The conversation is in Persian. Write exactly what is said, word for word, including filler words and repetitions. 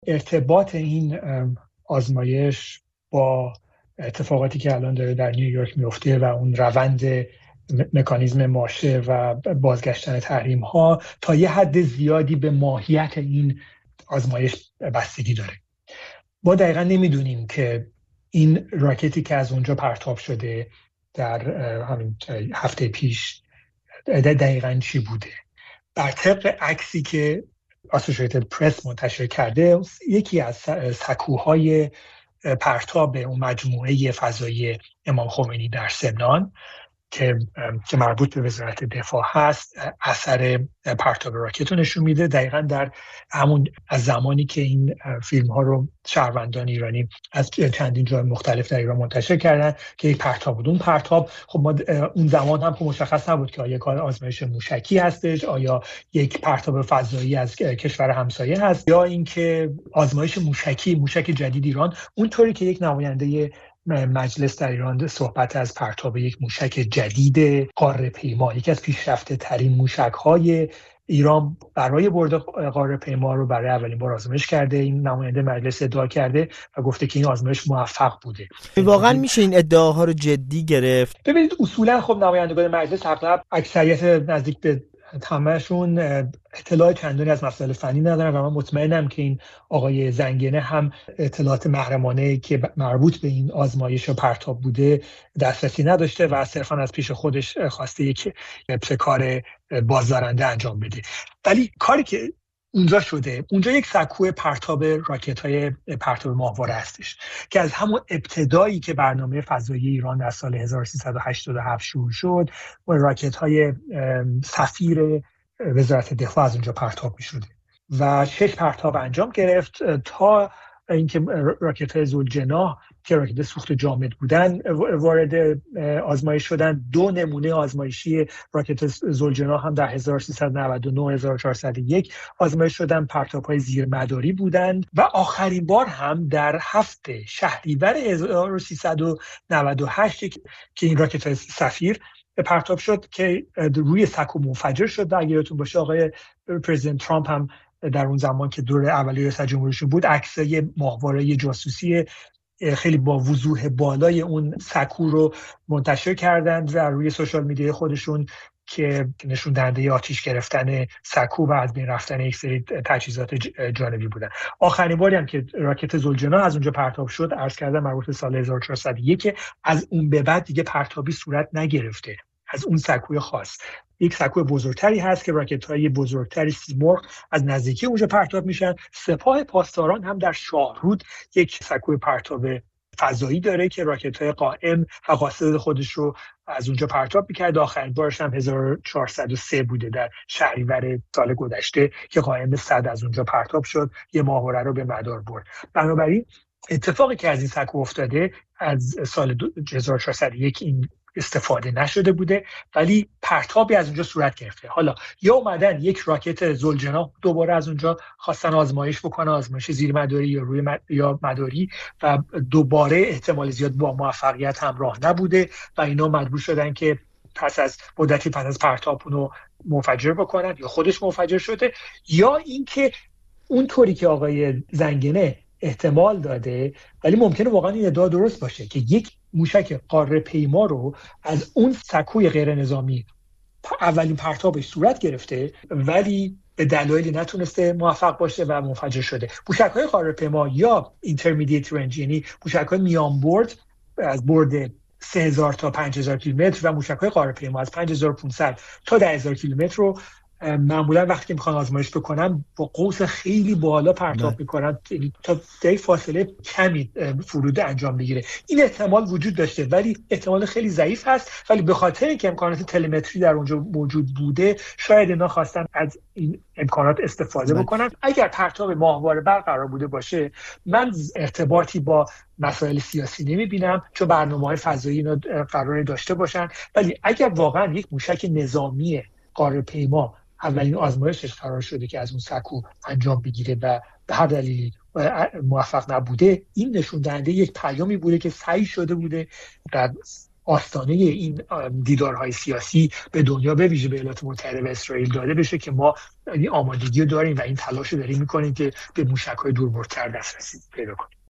ارتباط این آزمایش با اتفاقاتی که الان داره در نیویورک میفته و اون روند مکانیزم ماشه و بازگشتن تحریم ها تا یه حد زیادی به ماهیت این آزمایش بستگی داره. ما دقیقا نمیدونیم که این راکتی که از اونجا پرتاب شده در همین هفته پیش دقیقا چی بوده. بر طبق عکسی که اسوسییتد پرس منتشر کرده، یکی از سکوهای پرتاب اون مجموعه فضایی امام خمینی در سمنان که که مربوط به وزارت دفاع هست اثر پرتاب راکت رو نشون میده. دقیقاً در همون از زمانی که این فیلم ها رو شهروندان ایرانی از چندین جای مختلف در ایران منتشر کردن که یک پرتاب بود. اون پرتاب خب ما اون زمان هم مشخص نبود که آیا کار آزمایش موشکی هستش، آیا یک پرتاب فضایی از کشور همسایه هست، یا اینکه آزمایش موشکی موشک جدید ایران. اونطوری که یک نماینده مجلس در ایران صحبت از پرتاب یک موشک جدید قاره پیما، یکی از پیشرفته ترین موشک های ایران برای برد قاره پیما رو برای اولین بار آزمایش کرده. این نماینده مجلس ادعا کرده و گفته که این آزمایش موفق بوده. واقعا میشه این ادعاها رو جدی گرفت؟ ببینید اصولا خب نمایندگان مجلس اغلب اکثریت نزدیک به تمامشون اطلاع چندانی از مسائل فنی ندارن و من مطمئنم که این آقای زنگنه هم اطلاعات محرمانه که مربوط به این آزمایش و پرتاب بوده دسترسی نداشته و صرفا از پیش خودش خواسته یک کار بازدارنده انجام بده. ولی کاری که اونجا شده، اونجا یک سکوی پرتاب راکت‌های پرتاب ماهواره هستش که از همون ابتدایی که برنامه فضایی ایران در سال هزار و سیصد و هشتاد و هفت شروع شد و راکت‌های سفیر وزارت دفاع از اونجا پرتاب می‌شده و شش پرتاب انجام گرفت تا اینکه راکت‌های ذوالجناح که راکت سوخت جامد بودن وارد آزمایش شدن. دو نمونه آزمایشی راکت ذوالجناح هم در هزار و سیصد و نود و نه هزار و چهارصد و یک آزمایش شدن، پرتاب‌های زیرمداری بودند و آخرین بار هم در هفته شهریور هزار و سیصد و نود و هشت که این راکت سفیر پرتاب شد که روی سکو منفجر شد. اگه یادتون باشه آقای پرزیدنت ترامپ هم در اون زمان که دوره اولیه ریاست جمهوریشون بود عکسای ماهواره جاسوسی خیلی با وضوح بالای اون سکو رو منتشر کردند و روی سوشال میدیا خودشون که نشون دهنده آتش گرفتن سکو و از بین رفتن یک سری تجهیزات جانبی بودن. آخرین باری هم که راکت ذوالجناح از اونجا پرتاب شد عرض کردم مربوط به سال هزار و چهارصد و یک، از اون به بعد دیگه پرتابی صورت نگرفته از اون سکوی خاص. یک سکوی بزرگتری هست که راکت‌های بزرگتری سیمرغ از نزدیکی اونجا پرتاب میشن. سپاه پاسداران هم در شاهرود یک سکوی پرتاب فضایی داره که راکت‌های قائم و قاصد خودش رو از اونجا پرتاب می‌کرد. آخرین بارش هم هزار و چهارصد و سه بوده در شهریور سال گذشته که قائم صد از اونجا پرتاب شد، یه ماهواره رو به مدار برد. بنابراین اتفاقی که از این سکو افتاده از سال هزار و چهارصد و یک این استفاده نشده بوده ولی پرتابی از اونجا صورت گرفته. حالا یا اومدن یک راکت ذوالجناح دوباره از اونجا خواستن آزمایش بکنن، آزمایش زیرمداری یا روی مد... یا مداری و دوباره احتمال زیاد با موفقیت همراه نبوده و اینا مجبور شدن که پس از مدتی پس از پرتاب اونو منفجر بکنن یا خودش منفجر شده، یا اینکه اونطوری که آقای زنگنه احتمال داده ولی ممکنه واقعا این ادعا درست باشه که یک موشک قاره پیما رو از اون سکوی غیر نظامی اولین پرتابش صورت گرفته ولی به دلایلی نتونسته موفق باشه و منفجر شده. موشک‌های قاره پیما یا اینترمدییت رنج یعنی موشک‌های میان برد از برد سه هزار تا پنج هزار کیلومتر و موشک‌های قاره پیما از پنج هزار و پانصد تا ده هزار کیلومتر رو معمولا وقتی که میخوان آزمایش بکنن با قوس خیلی بالا پرتاب میکنن تا در فاصله کمی فرود انجام بگیره. این احتمال وجود داشته ولی احتمال خیلی ضعیف هست، ولی به خاطر اینکه امکانات تلمتری در اونجا موجود بوده شاید اینا خواستن از این امکانات استفاده بکنن. اگر پرتاب ماهواره برقرار بوده باشه من ارتباطی با مسائل سیاسی نمیبینم چون برنامه‌های فضایی اینا قرار داشته باشن، ولی اگر واقعا یک موشک نظامی قاره پیما اولین آزمایشش قرار شده که از اون سکو انجام بگیره و به هر دلیلی موفق نبوده، این نشون دهنده یک پیامی بوده که سعی شده بوده در آستانه این دیدارهای سیاسی به دنیا به ویژه به ایالات متحده و اسرائیل داده بشه که ما این آمادگی رو داریم و این تلاش رو داریم میکنیم که به موشک‌های دوربردتر دسترسی پیدا کنیم.